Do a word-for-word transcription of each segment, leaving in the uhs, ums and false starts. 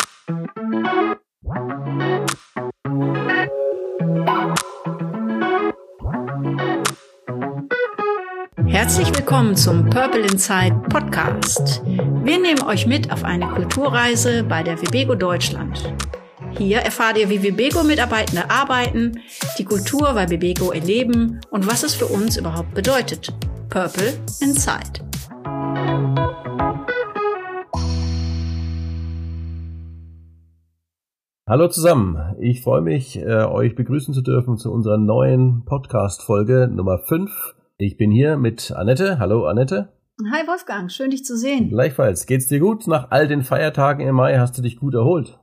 Herzlich willkommen zum Purple Inside Podcast. Wir nehmen euch mit auf eine Kulturreise bei der Webego Deutschland. Hier erfahrt ihr, wie Webego-Mitarbeitende arbeiten, die Kultur bei Webego erleben und was es für uns überhaupt bedeutet. Purple Inside. Hallo zusammen, ich freue mich, äh, euch begrüßen zu dürfen zu unserer neuen Podcast-Folge Nummer fünf. Ich bin hier mit Annette. Hallo Annette. Hi Wolfgang, schön dich zu sehen. Gleichfalls. Geht's dir gut? Nach all den Feiertagen im Mai hast du dich gut erholt?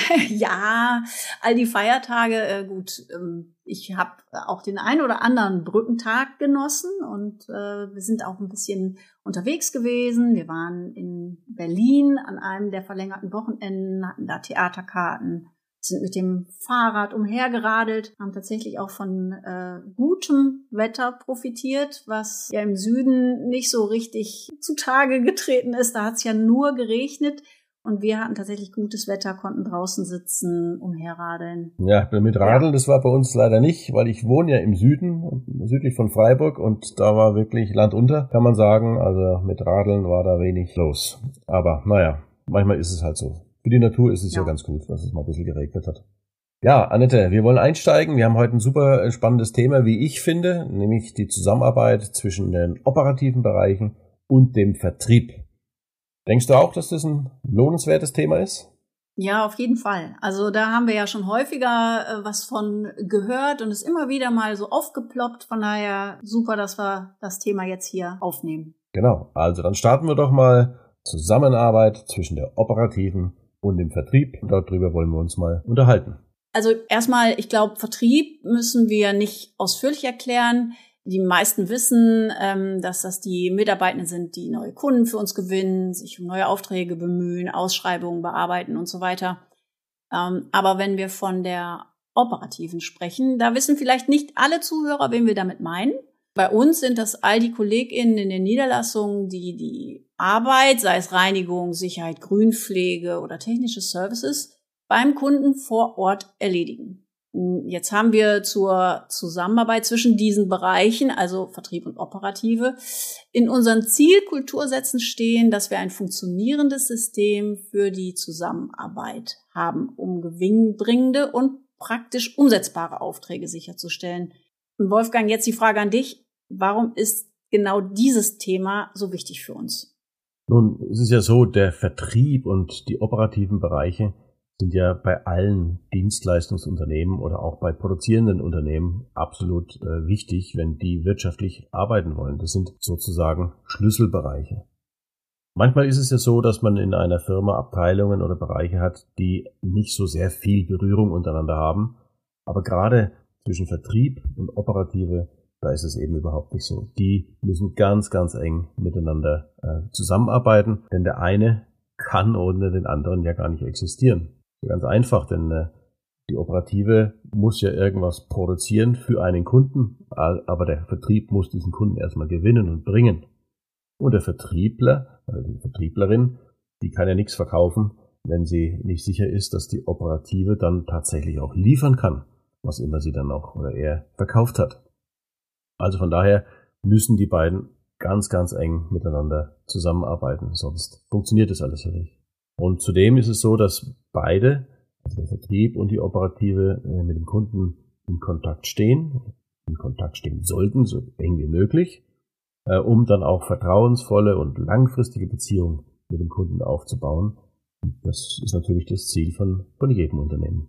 Ja, all die Feiertage, äh, gut. Ähm, ich habe auch den einen oder anderen Brückentag genossen und äh, wir sind auch ein bisschen unterwegs gewesen. Wir waren in Berlin an einem der verlängerten Wochenenden, hatten da Theaterkarten, sind mit dem Fahrrad umhergeradelt, haben tatsächlich auch von äh, gutem Wetter profitiert, was ja im Süden nicht so richtig zutage getreten ist. Da hat es ja nur geregnet und wir hatten tatsächlich gutes Wetter, konnten draußen sitzen, umherradeln. Ja, mit Radeln, ja. Das war bei uns leider nicht, weil ich wohne ja im Süden, südlich von Freiburg und da war wirklich Land unter, kann man sagen. Also mit Radeln war da wenig los. Aber naja, manchmal ist es halt so. Für die Natur ist es ja. ja ganz gut, dass es mal ein bisschen geregnet hat. Ja, Annette, wir wollen einsteigen. Wir haben heute ein super spannendes Thema, wie ich finde, nämlich die Zusammenarbeit zwischen den operativen Bereichen und dem Vertrieb. Denkst du auch, dass das ein lohnenswertes Thema ist? Ja, auf jeden Fall. Also da haben wir ja schon häufiger äh, was von gehört und ist immer wieder mal so aufgeploppt. Von daher super, dass wir das Thema jetzt hier aufnehmen. Genau, also dann starten wir doch mal Zusammenarbeit zwischen der operativen und dem Vertrieb. Darüber wollen wir uns mal unterhalten. Also erstmal, ich glaube, Vertrieb müssen wir nicht ausführlich erklären. Die meisten wissen, ähm, dass das die Mitarbeitenden sind, die neue Kunden für uns gewinnen, sich um neue Aufträge bemühen, Ausschreibungen bearbeiten und so weiter. Ähm, aber wenn wir von der operativen sprechen, da wissen vielleicht nicht alle Zuhörer, wen wir damit meinen. Bei uns sind das all die KollegInnen in den Niederlassungen, die die Arbeit, sei es Reinigung, Sicherheit, Grünpflege oder technische Services, beim Kunden vor Ort erledigen. Jetzt haben wir zur Zusammenarbeit zwischen diesen Bereichen, also Vertrieb und Operative, in unseren Zielkultursätzen stehen, dass wir ein funktionierendes System für die Zusammenarbeit haben, um gewinnbringende und praktisch umsetzbare Aufträge sicherzustellen. Wolfgang, jetzt die Frage an dich. Warum ist genau dieses Thema so wichtig für uns? Nun, es ist ja so, der Vertrieb und die operativen Bereiche sind ja bei allen Dienstleistungsunternehmen oder auch bei produzierenden Unternehmen absolut äh, wichtig, wenn die wirtschaftlich arbeiten wollen. Das sind sozusagen Schlüsselbereiche. Manchmal ist es ja so, dass man in einer Firma Abteilungen oder Bereiche hat, die nicht so sehr viel Berührung untereinander haben. Aber gerade zwischen Vertrieb und Operative, da ist es eben überhaupt nicht so. Die müssen ganz, ganz eng miteinander äh, zusammenarbeiten, denn der eine kann ohne den anderen ja gar nicht existieren. Ganz einfach, denn äh, die Operative muss ja irgendwas produzieren für einen Kunden, aber der Vertrieb muss diesen Kunden erstmal gewinnen und bringen. Und der Vertriebler, also die Vertrieblerin, die kann ja nichts verkaufen, wenn sie nicht sicher ist, dass die Operative dann tatsächlich auch liefern kann, was immer sie dann auch oder er verkauft hat. Also von daher müssen die beiden ganz, ganz eng miteinander zusammenarbeiten, sonst funktioniert das alles ja nicht. Und zudem ist es so, dass beide, also der Vertrieb und die Operative, mit dem Kunden in Kontakt stehen, in Kontakt stehen sollten, so eng wie möglich, um dann auch vertrauensvolle und langfristige Beziehungen mit dem Kunden aufzubauen. Und das ist natürlich das Ziel von, von jedem Unternehmen.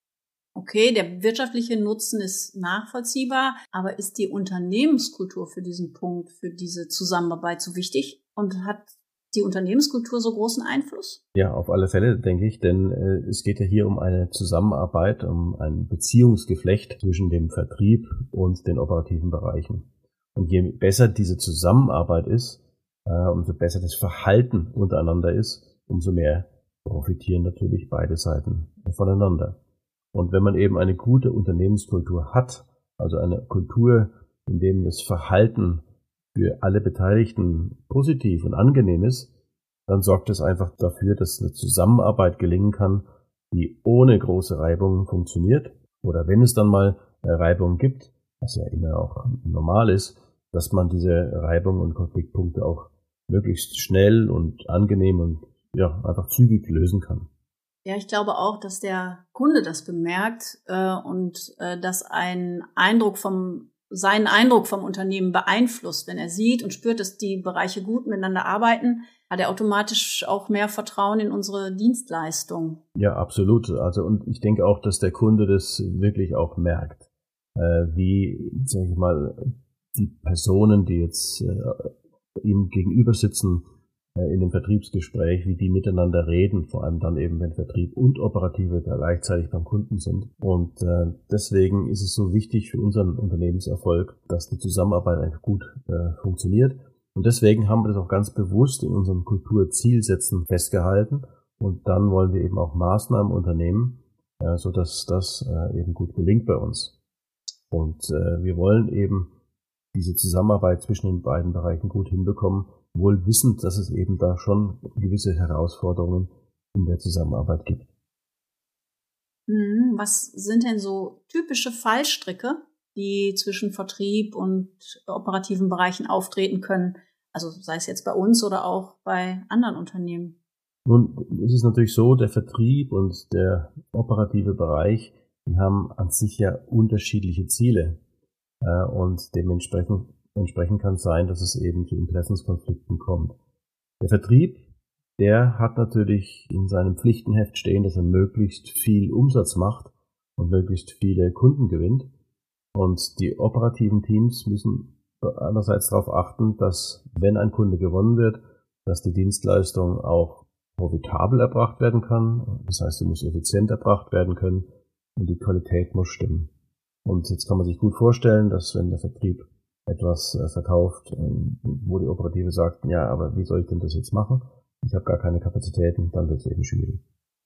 Okay, der wirtschaftliche Nutzen ist nachvollziehbar, aber ist die Unternehmenskultur für diesen Punkt, für diese Zusammenarbeit so wichtig und hat die Unternehmenskultur so großen Einfluss? Ja, auf alle Fälle, denke ich, denn äh, es geht ja hier um eine Zusammenarbeit, um ein Beziehungsgeflecht zwischen dem Vertrieb und den operativen Bereichen. Und je besser diese Zusammenarbeit ist, äh, umso besser das Verhalten untereinander ist, umso mehr profitieren natürlich beide Seiten voneinander. Und wenn man eben eine gute Unternehmenskultur hat, also eine Kultur, in dem das Verhalten für alle Beteiligten positiv und angenehm ist, dann sorgt es einfach dafür, dass eine Zusammenarbeit gelingen kann, die ohne große Reibungen funktioniert. Oder wenn es dann mal Reibungen gibt, was ja immer auch normal ist, dass man diese Reibungen und Konfliktpunkte auch möglichst schnell und angenehm und ja einfach zügig lösen kann. Ja, ich glaube auch, dass der Kunde das bemerkt äh, und äh, dass ein Eindruck vom seinen Eindruck vom Unternehmen beeinflusst. Wenn er sieht und spürt, dass die Bereiche gut miteinander arbeiten, hat er automatisch auch mehr Vertrauen in unsere Dienstleistung. Ja, absolut. Also und ich denke auch, dass der Kunde das wirklich auch merkt, äh, wie, sag ich mal, die Personen, die jetzt äh, ihm gegenüber sitzen äh, in dem Vertriebsgespräch, wie die miteinander reden, vor allem dann eben, wenn Vertrieb und Operative gleichzeitig beim Kunden sind. Und äh, deswegen ist es so wichtig für unseren Unternehmenserfolg, dass die Zusammenarbeit einfach gut äh, funktioniert. Und deswegen haben wir das auch ganz bewusst in unseren Kulturzielsätzen festgehalten. Und dann wollen wir eben auch Maßnahmen unternehmen, äh, sodass das äh, eben gut gelingt bei uns. Und äh, wir wollen eben diese Zusammenarbeit zwischen den beiden Bereichen gut hinbekommen, wohl wissend, dass es eben da schon gewisse Herausforderungen in der Zusammenarbeit gibt. Was sind denn so typische Fallstricke, die zwischen Vertrieb und operativen Bereichen auftreten können? Also sei es jetzt bei uns oder auch bei anderen Unternehmen. Nun, es ist natürlich so, der Vertrieb und der operative Bereich, die haben an sich ja unterschiedliche Ziele. Und dementsprechend entsprechend kann es sein, dass es eben zu Interessenskonflikten kommt. Der Vertrieb, der hat natürlich in seinem Pflichtenheft stehen, dass er möglichst viel Umsatz macht und möglichst viele Kunden gewinnt. Und die operativen Teams müssen andererseits darauf achten, dass, wenn ein Kunde gewonnen wird, dass die Dienstleistung auch profitabel erbracht werden kann. Das heißt, sie muss effizient erbracht werden können und die Qualität muss stimmen. Und jetzt kann man sich gut vorstellen, dass wenn der Vertrieb etwas äh, verkauft, ähm, wo die Operative sagt, ja, aber wie soll ich denn das jetzt machen? Ich habe gar keine Kapazitäten, dann wird es eben schwierig.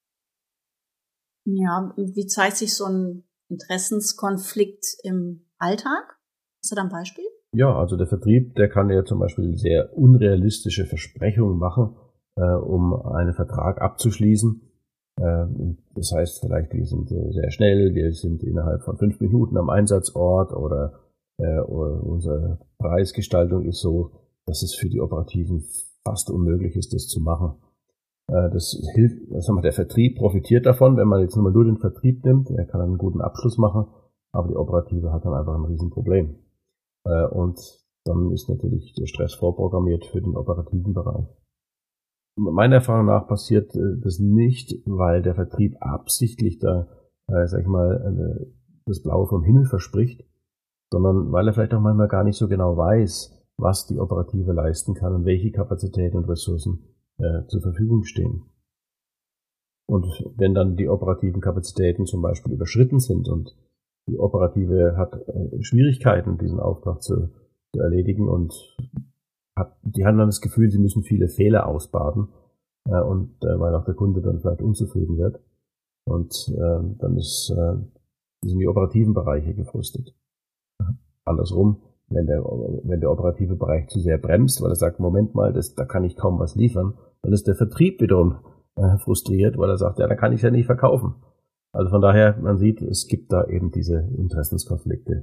Ja, wie zeigt sich so ein Interessenskonflikt im Alltag? Hast du da ein Beispiel? Ja, also der Vertrieb, der kann ja zum Beispiel sehr unrealistische Versprechungen machen, äh, um einen Vertrag abzuschließen. Äh, das heißt vielleicht, wir sind äh, sehr schnell, wir sind innerhalb von fünf Minuten am Einsatzort oder äh, unsere Preisgestaltung ist so, dass es für die Operativen fast unmöglich ist, das zu machen. Äh, das hilft, sagen wir, der Vertrieb profitiert davon, wenn man jetzt nur den Vertrieb nimmt, er kann einen guten Abschluss machen, aber die Operative hat dann einfach ein Riesenproblem. Äh, und dann ist natürlich der Stress vorprogrammiert für den operativen Bereich. Meiner Erfahrung nach passiert äh, das nicht, weil der Vertrieb absichtlich da, äh, sag ich mal, äh, das Blaue vom Himmel verspricht, sondern weil er vielleicht auch manchmal gar nicht so genau weiß, was die Operative leisten kann und welche Kapazitäten und Ressourcen äh, zur Verfügung stehen. Und wenn dann die operativen Kapazitäten zum Beispiel überschritten sind und die Operative hat äh, Schwierigkeiten, diesen Auftrag zu, zu erledigen und hat, die haben dann das Gefühl, sie müssen viele Fehler ausbaden äh, und äh, weil auch der Kunde dann vielleicht unzufrieden wird und äh, dann ist, äh, sind die operativen Bereiche gefrustet. Andersrum, wenn der, wenn der operative Bereich zu sehr bremst, weil er sagt, Moment mal, das, da kann ich kaum was liefern, dann ist der Vertrieb wiederum äh, frustriert, weil er sagt, ja, da kann ich ja nicht verkaufen. Also von daher, man sieht, es gibt da eben diese Interessenskonflikte.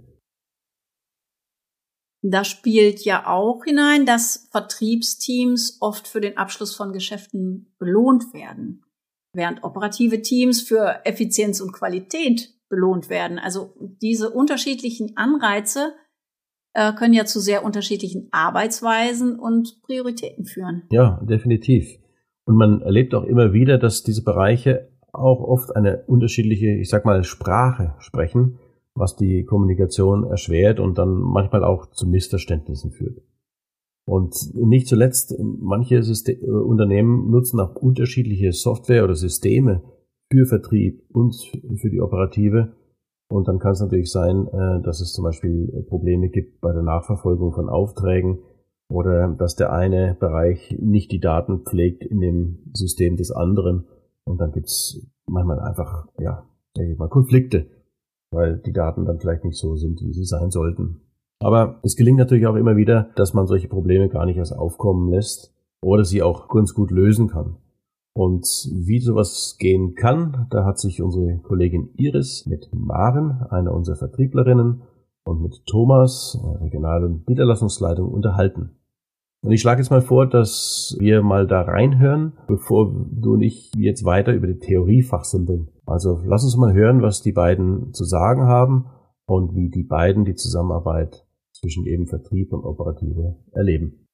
Da spielt ja auch hinein, dass Vertriebsteams oft für den Abschluss von Geschäften belohnt werden, während operative Teams für Effizienz und Qualität belohnt werden. Also diese unterschiedlichen Anreize äh, können ja zu sehr unterschiedlichen Arbeitsweisen und Prioritäten führen. Ja, definitiv. Und man erlebt auch immer wieder, dass diese Bereiche auch oft eine unterschiedliche, ich sag mal, Sprache sprechen, was die Kommunikation erschwert und dann manchmal auch zu Missverständnissen führt. Und nicht zuletzt, manche System- Unternehmen nutzen auch unterschiedliche Software oder Systeme für Vertrieb und für die Operative. Und dann kann es natürlich sein, dass es zum Beispiel Probleme gibt bei der Nachverfolgung von Aufträgen oder dass der eine Bereich nicht die Daten pflegt in dem System des anderen. Und dann gibt es manchmal einfach, ja, sag ich mal, Konflikte, weil die Daten dann vielleicht nicht so sind, wie sie sein sollten. Aber es gelingt natürlich auch immer wieder, dass man solche Probleme gar nicht erst aufkommen lässt, oder sie auch ganz gut lösen kann. Und wie sowas gehen kann, da hat sich unsere Kollegin Iris mit Maren, einer unserer Vertrieblerinnen, und mit Thomas, regionalen Niederlassungsleitung, unterhalten. Und ich schlage jetzt mal vor, dass wir mal da reinhören, bevor du und ich jetzt weiter über die Theorie fachsimpeln. Also lass uns mal hören, was die beiden zu sagen haben und wie die beiden die Zusammenarbeit zwischen eben Vertrieb und Operative erleben.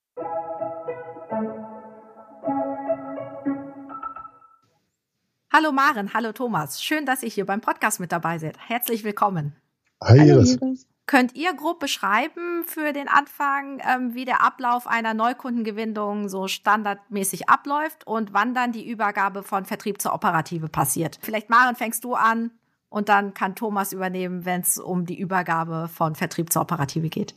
Hallo Maren, hallo Thomas. Schön, dass ihr hier beim Podcast mit dabei seid. Herzlich willkommen. Hi Iris. Könnt ihr grob beschreiben für den Anfang, ähm, wie der Ablauf einer Neukundengewinnung so standardmäßig abläuft und wann dann die Übergabe von Vertrieb zur Operative passiert? Vielleicht, Maren, fängst du an und dann kann Thomas übernehmen, wenn es um die Übergabe von Vertrieb zur Operative geht.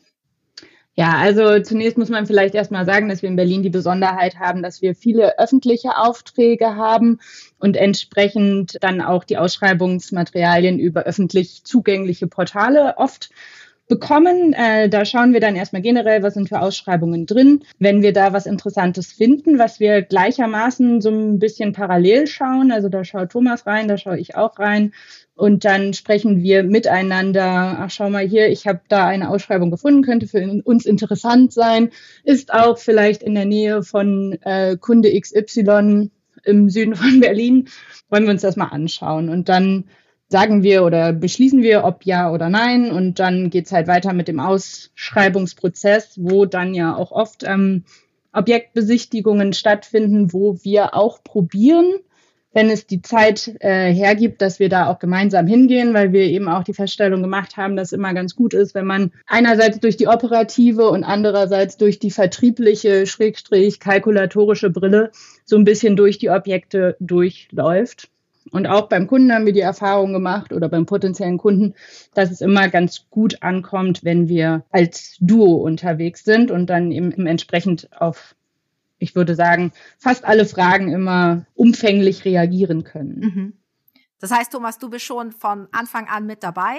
Ja, also zunächst muss man vielleicht erstmal sagen, dass wir in Berlin die Besonderheit haben, dass wir viele öffentliche Aufträge haben und entsprechend dann auch die Ausschreibungsmaterialien über öffentlich zugängliche Portale oft bekommen. Äh, da schauen wir dann erstmal generell, was sind für Ausschreibungen drin. Wenn wir da was Interessantes finden, was wir gleichermaßen so ein bisschen parallel schauen, also da schaut Thomas rein, da schaue ich auch rein und dann sprechen wir miteinander, ach schau mal hier, ich habe da eine Ausschreibung gefunden, könnte für uns interessant sein, ist auch vielleicht in der Nähe von äh, Kunde X Y im Süden von Berlin, wollen wir uns das mal anschauen und dann sagen wir oder beschließen wir, ob ja oder nein. Und dann geht's halt weiter mit dem Ausschreibungsprozess, wo dann ja auch oft ähm, Objektbesichtigungen stattfinden, wo wir auch probieren, wenn es die Zeit äh, hergibt, dass wir da auch gemeinsam hingehen, weil wir eben auch die Feststellung gemacht haben, dass immer ganz gut ist, wenn man einerseits durch die operative und andererseits durch die vertriebliche, schrägstrich kalkulatorische Brille so ein bisschen durch die Objekte durchläuft. Und auch beim Kunden haben wir die Erfahrung gemacht oder beim potenziellen Kunden, dass es immer ganz gut ankommt, wenn wir als Duo unterwegs sind und dann eben entsprechend auf, ich würde sagen, fast alle Fragen immer umfänglich reagieren können. Mhm. Das heißt, Thomas, du bist schon von Anfang an mit dabei?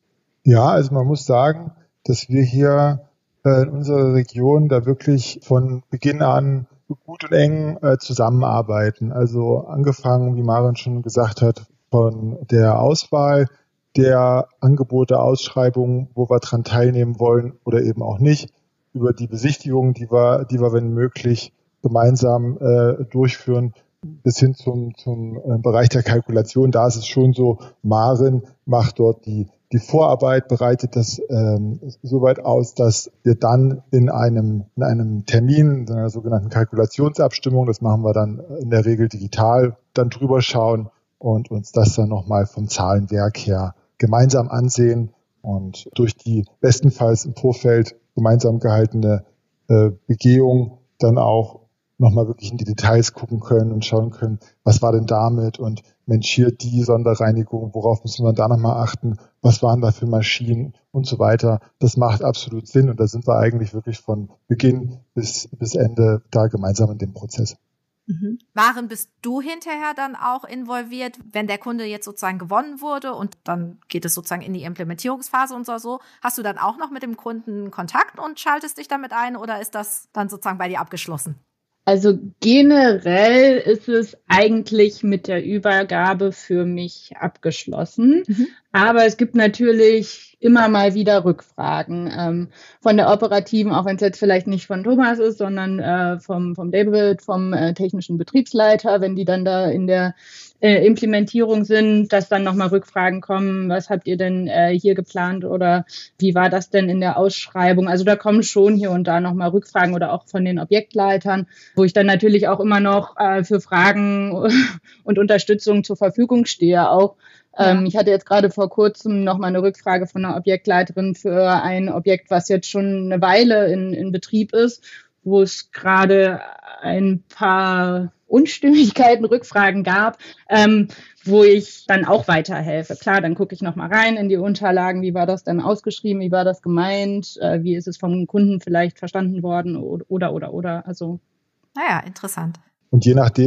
Ja, also man muss sagen, dass wir hier äh, in unserer Region da wirklich von Beginn an gut und eng äh, zusammenarbeiten. Also angefangen, wie Maren schon gesagt hat, von der Auswahl der Angebote, Ausschreibungen, wo wir dran teilnehmen wollen oder eben auch nicht, über die Besichtigungen, die wir, die wir, wenn möglich, gemeinsam äh, durchführen, bis hin zum, zum äh, Bereich der Kalkulation. Da ist es schon so, Maren macht dort die Die Vorarbeit, bereitet das ähm, soweit aus, dass wir dann in einem in einem Termin, in einer sogenannten Kalkulationsabstimmung, das machen wir dann in der Regel digital, dann drüber schauen und uns das dann nochmal vom Zahlenwerk her gemeinsam ansehen und durch die bestenfalls im Vorfeld gemeinsam gehaltene äh, Begehung dann auch nochmal wirklich in die Details gucken können und schauen können, was war denn damit und Mensch, hier die Sonderreinigung, worauf müssen wir da nochmal achten, was waren da für Maschinen und so weiter. Das macht absolut Sinn und da sind wir eigentlich wirklich von Beginn bis, bis Ende da gemeinsam in dem Prozess. Mhm. Maren, bist du hinterher dann auch involviert, wenn der Kunde jetzt sozusagen gewonnen wurde und dann geht es sozusagen in die Implementierungsphase und so, so? Hast du dann auch noch mit dem Kunden Kontakt und schaltest dich damit ein oder ist das dann sozusagen bei dir abgeschlossen? Also generell ist es eigentlich mit der Übergabe für mich abgeschlossen. Mhm. Aber es gibt natürlich immer mal wieder Rückfragen ähm, von der operativen, auch wenn es jetzt vielleicht nicht von Thomas ist, sondern äh, vom, vom David, vom äh, technischen Betriebsleiter, wenn die dann da in der äh, Implementierung sind, dass dann nochmal Rückfragen kommen, was habt ihr denn äh, hier geplant oder wie war das denn in der Ausschreibung? Also da kommen schon hier und da nochmal Rückfragen oder auch von den Objektleitern, wo ich dann natürlich auch immer noch äh, für Fragen und Unterstützung zur Verfügung stehe auch. Ja. Ähm, ich hatte jetzt gerade vor kurzem noch mal eine Rückfrage von einer Objektleiterin für ein Objekt, was jetzt schon eine Weile in, in Betrieb ist, wo es gerade ein paar Unstimmigkeiten, Rückfragen gab, ähm, wo ich dann auch weiterhelfe. Klar, dann gucke ich noch mal rein in die Unterlagen, wie war das denn ausgeschrieben, wie war das gemeint, äh, wie ist es vom Kunden vielleicht verstanden worden oder, oder, oder, oder. Also. Naja, interessant. Und je nachdem,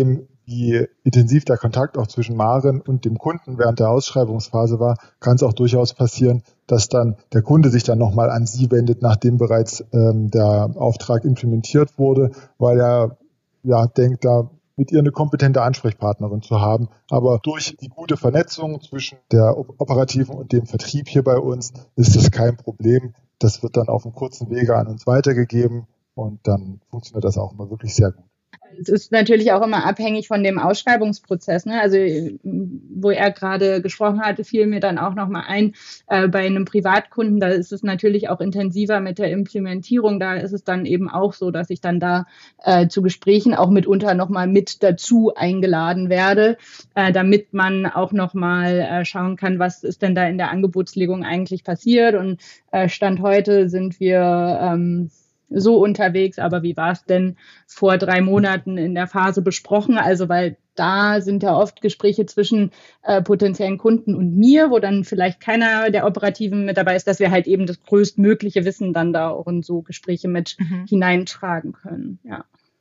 wie intensiv der Kontakt auch zwischen Maren und dem Kunden während der Ausschreibungsphase war, kann es auch durchaus passieren, dass dann der Kunde sich dann nochmal an Sie wendet, nachdem bereits ähm, der Auftrag implementiert wurde, weil er ja denkt, da mit ihr eine kompetente Ansprechpartnerin zu haben. Aber durch die gute Vernetzung zwischen der operativen und dem Vertrieb hier bei uns ist das kein Problem. Das wird dann auf einem kurzen Wege an uns weitergegeben und dann funktioniert das auch immer wirklich sehr gut. Es ist natürlich auch immer abhängig von dem Ausschreibungsprozess. Ne? Also wo er gerade gesprochen hatte, fiel mir dann auch nochmal ein, äh, bei einem Privatkunden, da ist es natürlich auch intensiver mit der Implementierung. Da ist es dann eben auch so, dass ich dann da äh, zu Gesprächen auch mitunter nochmal mit dazu eingeladen werde, äh, damit man auch nochmal äh, schauen kann, was ist denn da in der Angebotslegung eigentlich passiert. Und äh, Stand heute sind wir ähm, so unterwegs, aber wie war es denn vor drei Monaten in der Phase besprochen? Also weil da sind ja oft Gespräche zwischen äh, potenziellen Kunden und mir, wo dann vielleicht keiner der Operativen mit dabei ist, dass wir halt eben das größtmögliche Wissen dann da auch in so Gespräche mit mhm. hineintragen können. Ja.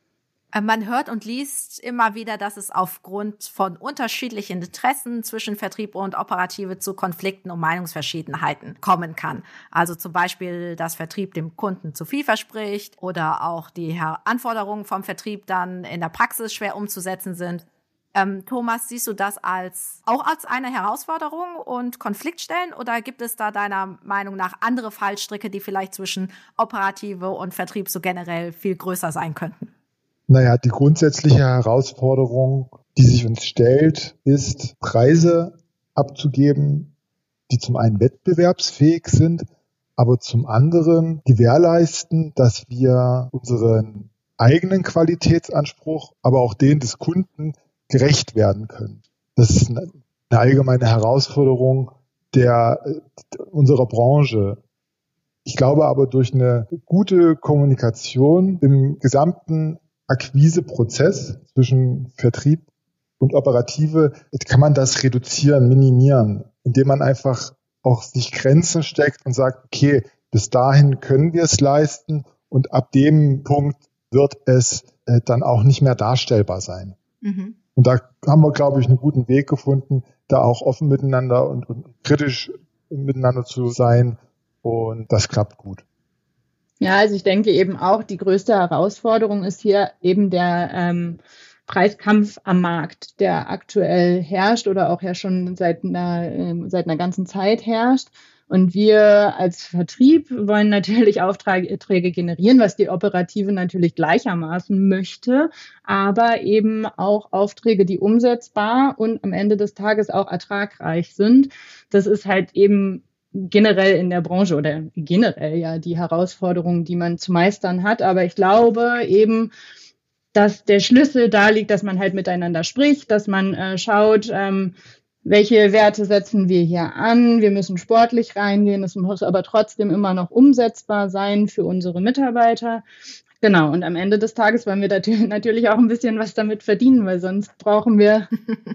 Man hört und liest immer wieder, dass es aufgrund von unterschiedlichen Interessen zwischen Vertrieb und Operative zu Konflikten und Meinungsverschiedenheiten kommen kann. Also zum Beispiel, dass Vertrieb dem Kunden zu viel verspricht oder auch die Anforderungen vom Vertrieb dann in der Praxis schwer umzusetzen sind. Ähm, Thomas, siehst du das als auch als eine Herausforderung und Konfliktstellen oder gibt es da deiner Meinung nach andere Fallstricke, die vielleicht zwischen Operative und Vertrieb so generell viel größer sein könnten? Naja, die grundsätzliche Herausforderung, die sich uns stellt, ist, Preise abzugeben, die zum einen wettbewerbsfähig sind, aber zum anderen gewährleisten, dass wir unseren eigenen Qualitätsanspruch, aber auch den des Kunden gerecht werden können. Das ist eine allgemeine Herausforderung der, unserer Branche. Ich glaube aber, durch eine gute Kommunikation im gesamten Akquiseprozess zwischen Vertrieb und Operative kann man das reduzieren, minimieren, indem man einfach auch sich Grenzen steckt und sagt, okay, bis dahin können wir es leisten und ab dem Punkt wird es äh, dann auch nicht mehr darstellbar sein. Mhm. Und da haben wir, glaube ich, einen guten Weg gefunden, da auch offen miteinander und, und kritisch miteinander zu sein und das klappt gut. Ja, also ich denke eben auch, die größte Herausforderung ist hier eben der ähm, Preiskampf am Markt, der aktuell herrscht oder auch ja schon seit einer, äh, seit einer ganzen Zeit herrscht. Und wir als Vertrieb wollen natürlich Aufträge generieren, was die Operative natürlich gleichermaßen möchte, aber eben auch Aufträge, die umsetzbar und am Ende des Tages auch ertragreich sind. Das ist halt eben generell in der Branche oder generell ja die Herausforderungen, die man zu meistern hat. Aber ich glaube eben, dass der Schlüssel da liegt, dass man halt miteinander spricht, dass man äh, schaut, ähm, welche Werte setzen wir hier an. Wir müssen sportlich reingehen. Es muss aber trotzdem immer noch umsetzbar sein für unsere Mitarbeiter. Genau, und am Ende des Tages wollen wir natürlich auch ein bisschen was damit verdienen, weil sonst brauchen wir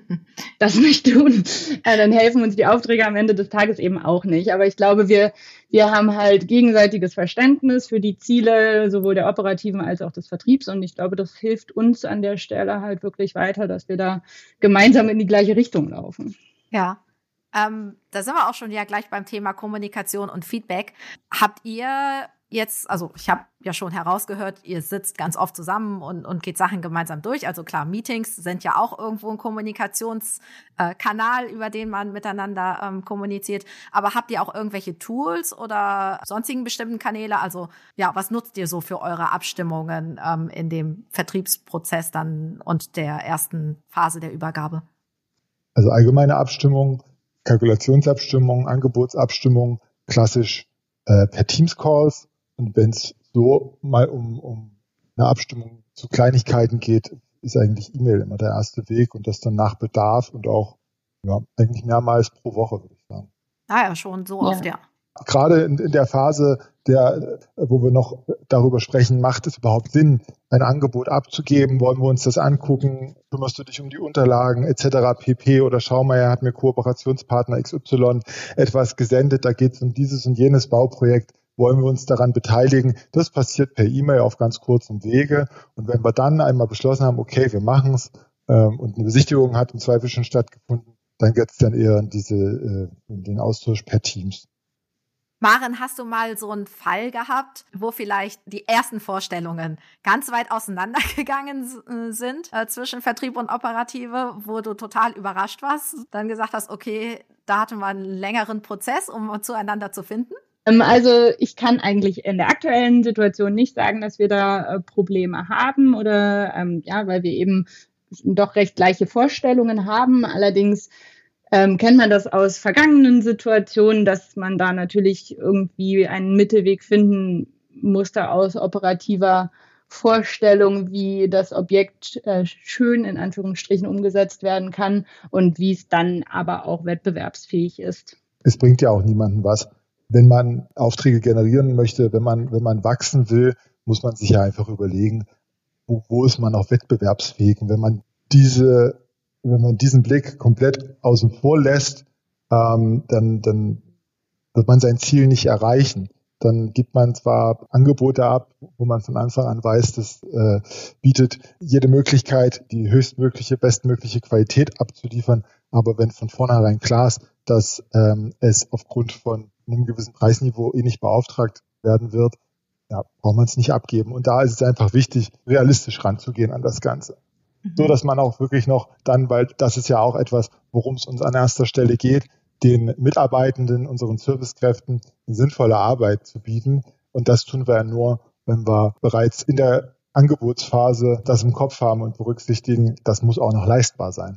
das nicht tun. Ja, dann helfen uns die Aufträge am Ende des Tages eben auch nicht. Aber ich glaube, wir, wir haben halt gegenseitiges Verständnis für die Ziele sowohl der Operativen als auch des Vertriebs. Und ich glaube, das hilft uns an der Stelle halt wirklich weiter, dass wir da gemeinsam in die gleiche Richtung laufen. Ja. Ähm, da sind wir auch schon ja gleich beim Thema Kommunikation und Feedback. Habt ihr jetzt, also ich habe ja schon herausgehört, ihr sitzt ganz oft zusammen und, und geht Sachen gemeinsam durch. Also klar, Meetings sind ja auch irgendwo ein Kommunikationskanal, äh, über den man miteinander ähm, kommuniziert. Aber habt ihr auch irgendwelche Tools oder sonstigen bestimmten Kanäle? Also ja, was nutzt ihr so für eure Abstimmungen ähm, in dem Vertriebsprozess dann und der ersten Phase der Übergabe? Also allgemeine Abstimmung, Kalkulationsabstimmung, Angebotsabstimmung, klassisch äh, per Teams-Calls. Und wenn es so mal um, um eine Abstimmung zu Kleinigkeiten geht, ist eigentlich E-Mail immer der erste Weg und das dann nach Bedarf und auch ja, eigentlich mehrmals pro Woche, würde ich sagen. Ah ja, schon so oft, ja. Gerade in, in der Phase, der, wo wir noch darüber sprechen, macht es überhaupt Sinn, ein Angebot abzugeben? Wollen wir uns das angucken? Kümmerst du dich um die Unterlagen et cetera pp. Oder schau mal, er hat mir Kooperationspartner X Y etwas gesendet, da geht es um dieses und jenes Bauprojekt. Wollen wir uns daran beteiligen? Das passiert per E-Mail auf ganz kurzem Wege. Und wenn wir dann einmal beschlossen haben, okay, wir machen es, ähm, und eine Besichtigung hat im Zweifel schon stattgefunden, dann geht es dann eher in diese, äh, in den Austausch per Teams. Maren, hast du mal so einen Fall gehabt, wo vielleicht die ersten Vorstellungen ganz weit auseinandergegangen sind äh, zwischen Vertrieb und Operative, wo du total überrascht warst, dann gesagt hast, okay, da hatten wir einen längeren Prozess, um zueinander zu finden? Also ich kann eigentlich in der aktuellen Situation nicht sagen, dass wir da äh, Probleme haben oder ähm, ja, weil wir eben doch recht gleiche Vorstellungen haben. Allerdings Ähm, kennt man das aus vergangenen Situationen, dass man da natürlich irgendwie einen Mittelweg finden musste aus operativer Vorstellung, wie das Objekt äh, schön in Anführungsstrichen umgesetzt werden kann und wie es dann aber auch wettbewerbsfähig ist. Es bringt ja auch niemandem was. Wenn man Aufträge generieren möchte, wenn man, wenn man wachsen will, muss man sich ja einfach überlegen, wo, wo ist man auch wettbewerbsfähig. Und wenn man diese Wenn man diesen Blick komplett außen vor lässt, ähm, dann, dann wird man sein Ziel nicht erreichen. Dann gibt man zwar Angebote ab, wo man von Anfang an weiß, das äh, bietet jede Möglichkeit, die höchstmögliche, bestmögliche Qualität abzuliefern. Aber wenn von vornherein klar ist, dass ähm, es aufgrund von einem gewissen Preisniveau eh nicht beauftragt werden wird, ja, braucht man es nicht abgeben. Und da ist es einfach wichtig, realistisch ranzugehen an das Ganze. So, dass man auch wirklich noch dann, weil das ist ja auch etwas, worum es uns an erster Stelle geht, den Mitarbeitenden, unseren Servicekräften eine sinnvolle Arbeit zu bieten. Und das tun wir ja nur, wenn wir bereits in der Angebotsphase das im Kopf haben und berücksichtigen, das muss auch noch leistbar sein.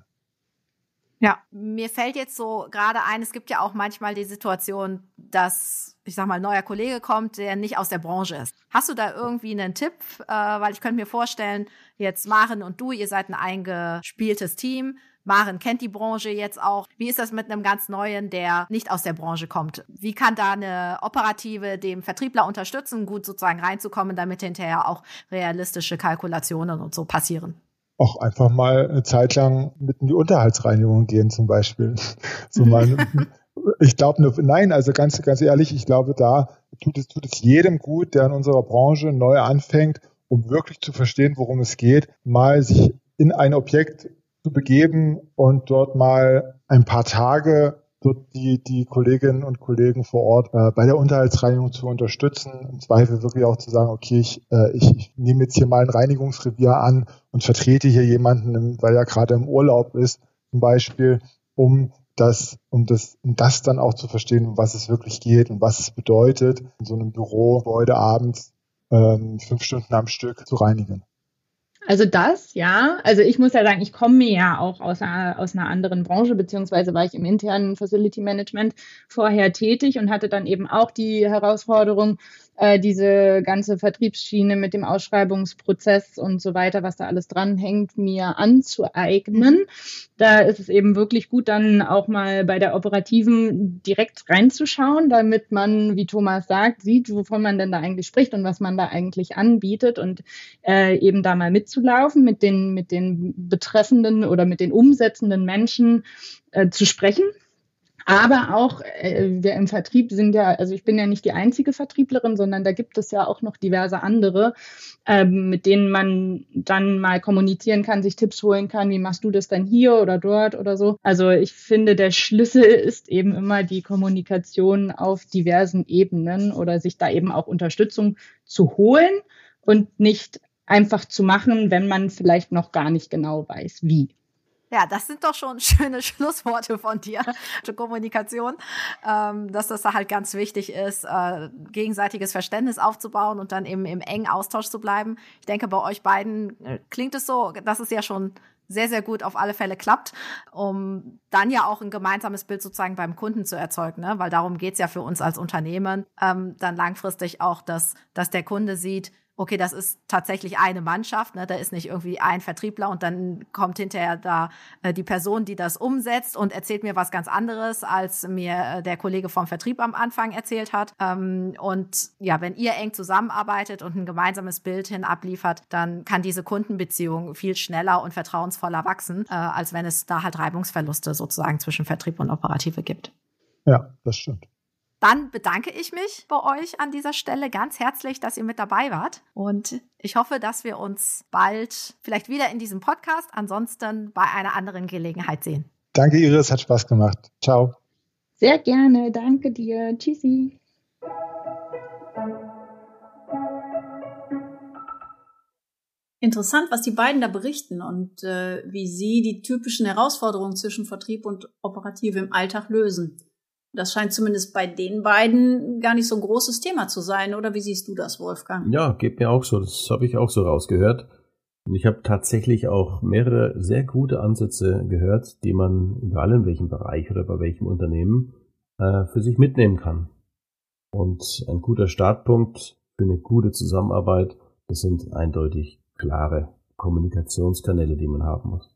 Ja, mir fällt jetzt so gerade ein, es gibt ja auch manchmal die Situation, dass, ich sag mal, ein neuer Kollege kommt, der nicht aus der Branche ist. Hast du da irgendwie einen Tipp? Äh, weil ich könnte mir vorstellen, jetzt Maren und du, ihr seid ein eingespieltes Team. Maren kennt die Branche jetzt auch. Wie ist das mit einem ganz Neuen, der nicht aus der Branche kommt? Wie kann da eine Operative dem Vertriebler unterstützen, gut sozusagen reinzukommen, damit hinterher auch realistische Kalkulationen und so passieren? Auch einfach mal eine Zeit lang mit in die Unterhaltsreinigung gehen zum Beispiel. So mal, ich glaube, nein, also ganz, ganz ehrlich, ich glaube, da tut es, tut es jedem gut, der in unserer Branche neu anfängt, um wirklich zu verstehen, worum es geht, mal sich in ein Objekt zu begeben und dort mal ein paar Tage dort die, die Kolleginnen und Kollegen vor Ort äh, bei der Unterhaltsreinigung zu unterstützen, im Zweifel wirklich auch zu sagen, okay, ich, äh, ich, ich nehme jetzt hier mal ein Reinigungsrevier an und vertrete hier jemanden, weil er gerade im Urlaub ist, zum Beispiel, um das, um das, um das dann auch zu verstehen, um was es wirklich geht und was es bedeutet, in so einem Büro heute abends ähm, fünf Stunden am Stück zu reinigen. Also das, ja. Also ich muss ja sagen, ich komme ja auch aus einer, aus einer anderen Branche, beziehungsweise war ich im internen Facility Management vorher tätig und hatte dann eben auch die Herausforderung, äh, diese ganze Vertriebsschiene mit dem Ausschreibungsprozess und so weiter, was da alles dranhängt, mir anzueignen. Da ist es eben wirklich gut, dann auch mal bei der Operativen direkt reinzuschauen, damit man, wie Thomas sagt, sieht, wovon man denn da eigentlich spricht und was man da eigentlich anbietet und äh, eben da mal mitzulaufen, mit den, mit den betreffenden oder mit den umsetzenden Menschen äh, zu sprechen. Aber auch, äh, wir im Vertrieb sind ja, also ich bin ja nicht die einzige Vertrieblerin, sondern da gibt es ja auch noch diverse andere, ähm, mit denen man dann mal kommunizieren kann, sich Tipps holen kann, wie machst du das denn hier oder dort oder so. Also ich finde, der Schlüssel ist eben immer die Kommunikation auf diversen Ebenen oder sich da eben auch Unterstützung zu holen und nicht einfach zu machen, wenn man vielleicht noch gar nicht genau weiß, wie. Ja, das sind doch schon schöne Schlussworte von dir zur Kommunikation, ähm, dass das da halt ganz wichtig ist, äh, gegenseitiges Verständnis aufzubauen und dann eben im engen Austausch zu bleiben. Ich denke, bei euch beiden äh, klingt es so, dass es ja schon sehr, sehr gut auf alle Fälle klappt, um dann ja auch ein gemeinsames Bild sozusagen beim Kunden zu erzeugen, ne? Weil darum geht's ja für uns als Unternehmen, ähm, dann langfristig auch, dass, dass der Kunde sieht, okay, das ist tatsächlich eine Mannschaft, ne? Da ist nicht irgendwie ein Vertriebler und dann kommt hinterher da äh, die Person, die das umsetzt und erzählt mir was ganz anderes, als mir äh, der Kollege vom Vertrieb am Anfang erzählt hat. Ähm, und ja, wenn ihr eng zusammenarbeitet und ein gemeinsames Bild hin abliefert, dann kann diese Kundenbeziehung viel schneller und vertrauensvoller wachsen, äh, als wenn es da halt Reibungsverluste sozusagen zwischen Vertrieb und Operative gibt. Ja, das stimmt. Dann bedanke ich mich bei euch an dieser Stelle ganz herzlich, dass ihr mit dabei wart. Und ich hoffe, dass wir uns bald vielleicht wieder in diesem Podcast, ansonsten bei einer anderen Gelegenheit sehen. Danke, Iris, hat Spaß gemacht. Ciao. Sehr gerne, danke dir. Tschüssi. Interessant, was die beiden da berichten und äh, wie sie die typischen Herausforderungen zwischen Vertrieb und Operative im Alltag lösen. Das scheint zumindest bei den beiden gar nicht so ein großes Thema zu sein, oder wie siehst du das, Wolfgang? Ja, geht mir auch so. Das habe ich auch so rausgehört. Und ich habe tatsächlich auch mehrere sehr gute Ansätze gehört, die man, egal in welchem Bereich oder bei welchem Unternehmen, äh, für sich mitnehmen kann. Und ein guter Startpunkt für eine gute Zusammenarbeit, das sind eindeutig klare Kommunikationskanäle, die man haben muss.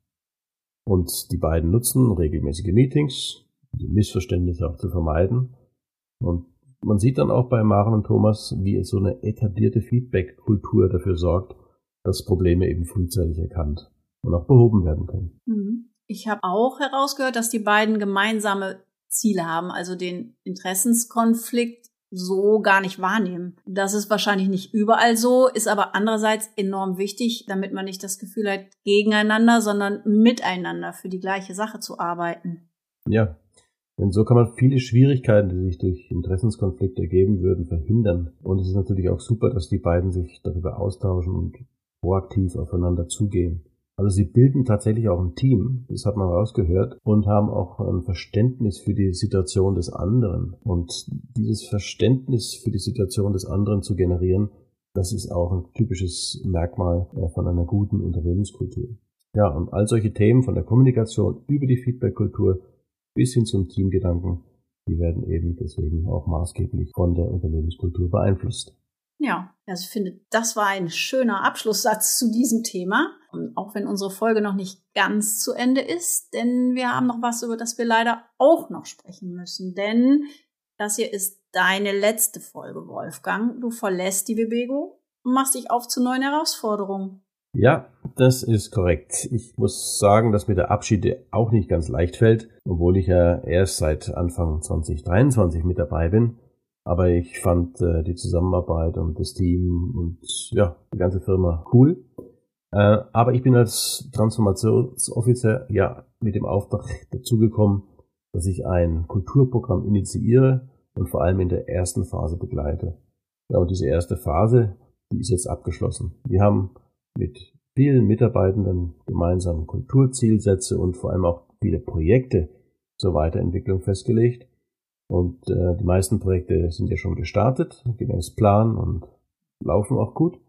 Und die beiden nutzen regelmäßige Meetings, die Missverständnisse auch zu vermeiden. Und man sieht dann auch bei Maren und Thomas, wie so eine etablierte Feedback-Kultur dafür sorgt, dass Probleme eben frühzeitig erkannt und auch behoben werden können. Ich habe auch herausgehört, dass die beiden gemeinsame Ziele haben, also den Interessenskonflikt so gar nicht wahrnehmen. Das ist wahrscheinlich nicht überall so, ist aber andererseits enorm wichtig, damit man nicht das Gefühl hat, gegeneinander, sondern miteinander für die gleiche Sache zu arbeiten. Ja, denn so kann man viele Schwierigkeiten, die sich durch Interessenskonflikte ergeben würden, verhindern. Und es ist natürlich auch super, dass die beiden sich darüber austauschen und proaktiv aufeinander zugehen. Also sie bilden tatsächlich auch ein Team, das hat man rausgehört, und haben auch ein Verständnis für die Situation des anderen. Und dieses Verständnis für die Situation des anderen zu generieren, das ist auch ein typisches Merkmal von einer guten Unternehmenskultur. Ja, und all solche Themen von der Kommunikation über die Feedback-Kultur bis hin zum Teamgedanken, die werden eben deswegen auch maßgeblich von der Unternehmenskultur beeinflusst. Ja, also ich finde, das war ein schöner Abschlusssatz zu diesem Thema. Und auch wenn unsere Folge noch nicht ganz zu Ende ist, denn wir haben noch was, über das wir leider auch noch sprechen müssen. Denn das hier ist deine letzte Folge, Wolfgang. Du verlässt die Webego und machst dich auf zu neuen Herausforderungen. Ja, das ist korrekt. Ich muss sagen, dass mir der Abschied auch nicht ganz leicht fällt, obwohl ich ja erst seit Anfang zwanzig dreiundzwanzig mit dabei bin. Aber ich fand äh, die Zusammenarbeit und das Team und ja, die ganze Firma cool. Äh, aber ich bin als Transformationsofficer ja mit dem Auftrag dazugekommen, dass ich ein Kulturprogramm initiiere und vor allem in der ersten Phase begleite. Ja, und diese erste Phase, die ist jetzt abgeschlossen. Wir haben mit vielen Mitarbeitenden gemeinsam Kulturzielsätze und vor allem auch viele Projekte zur Weiterentwicklung festgelegt. Und äh, die meisten Projekte sind ja schon gestartet, gemäß Plan und laufen auch gut,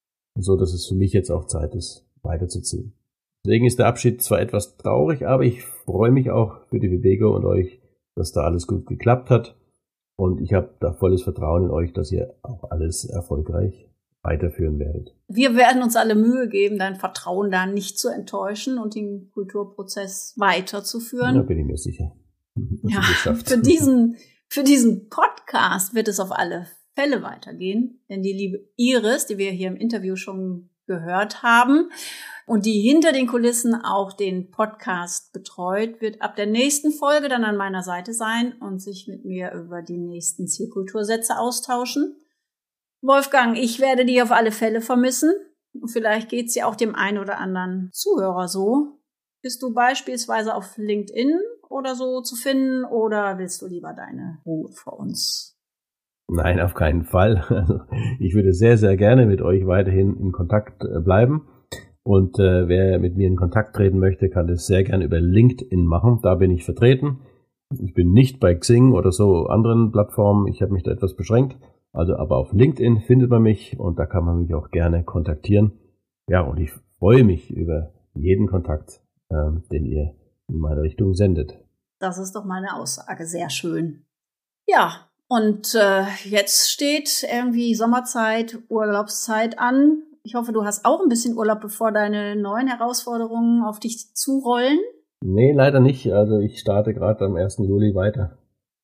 so dass es für mich jetzt auch Zeit ist, weiterzuziehen. Deswegen ist der Abschied zwar etwas traurig, aber ich freue mich auch für die Webego und euch, dass da alles gut geklappt hat. Und ich habe da volles Vertrauen in euch, dass ihr auch alles erfolgreich weiterführen werdet. Wir werden uns alle Mühe geben, dein Vertrauen da nicht zu enttäuschen und den Kulturprozess weiterzuführen. Da bin ich mir sicher. Ja, für diesen, für diesen Podcast wird es auf alle Fälle weitergehen, denn die liebe Iris, die wir hier im Interview schon gehört haben und die hinter den Kulissen auch den Podcast betreut, wird ab der nächsten Folge dann an meiner Seite sein und sich mit mir über die nächsten Zielkultursätze austauschen. Wolfgang, ich werde dich auf alle Fälle vermissen und vielleicht geht es ja auch dem einen oder anderen Zuhörer so. Bist du beispielsweise auf LinkedIn oder so zu finden oder willst du lieber deine Ruhe vor uns? Nein, auf keinen Fall. Also ich würde sehr, sehr gerne mit euch weiterhin in Kontakt bleiben. Und äh, wer mit mir in Kontakt treten möchte, kann das sehr gerne über LinkedIn machen. Da bin ich vertreten. Ich bin nicht bei Xing oder so anderen Plattformen. Ich habe mich da etwas beschränkt. Also aber auf LinkedIn findet man mich und da kann man mich auch gerne kontaktieren. Ja, und ich freue mich über jeden Kontakt, äh, den ihr in meine Richtung sendet. Das ist doch meine Aussage. Sehr schön. Ja, und äh, jetzt steht irgendwie Sommerzeit, Urlaubszeit an. Ich hoffe, du hast auch ein bisschen Urlaub, bevor deine neuen Herausforderungen auf dich zurollen. Nee, leider nicht. Also ich starte gerade am ersten Juli weiter.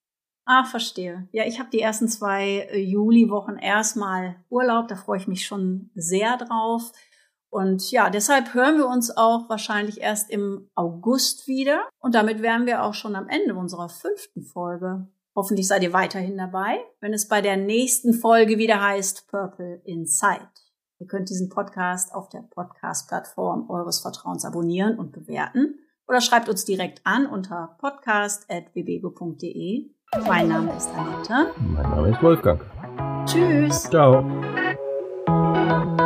Ah, verstehe. Ja, ich habe die ersten zwei äh, Juliwochen erstmal Urlaub. Da freue ich mich schon sehr drauf. Und ja, deshalb hören wir uns auch wahrscheinlich erst im August wieder. Und damit wären wir auch schon am Ende unserer fünften Folge. Hoffentlich seid ihr weiterhin dabei, wenn es bei der nächsten Folge wieder heißt Purple Inside. Ihr könnt diesen Podcast auf der Podcast-Plattform eures Vertrauens abonnieren und bewerten oder schreibt uns direkt an unter podcast at webego punkt de. Mein Name ist Annette. Mein Name ist Wolfgang. Tschüss. Ciao.